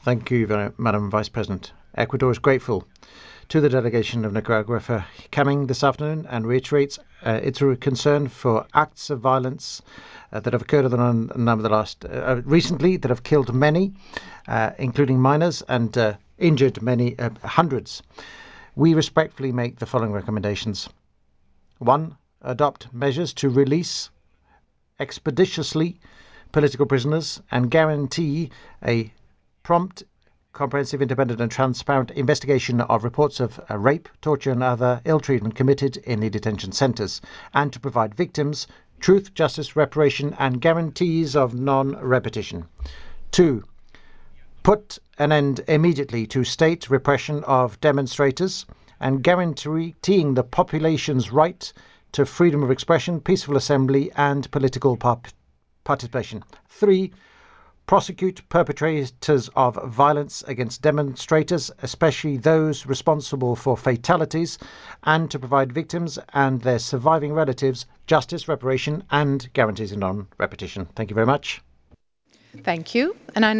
Thank you, Madam Vice President. Ecuador is grateful to the delegation of Nicaragua for coming this afternoon and reiterates its concern for acts of violence that have occurred on a number of the last recently that have killed many, including minors, and injured many hundreds. We respectfully make the following recommendations. 1. Adopt measures to release expeditiously political prisoners and guarantee a prompt, comprehensive, independent and transparent investigation of reports of rape, torture and other ill treatment committed in the detention centres, and to provide victims truth, justice, reparation and guarantees of non-repetition. 2. Put an end immediately to state repression of demonstrators and guaranteeing the population's right to freedom of expression, peaceful assembly and political participation. 3. Prosecute perpetrators of violence against demonstrators, especially those responsible for fatalities, and to provide victims and their surviving relatives justice, reparation and guarantees of non-repetition. Thank you very much. Thank you. And I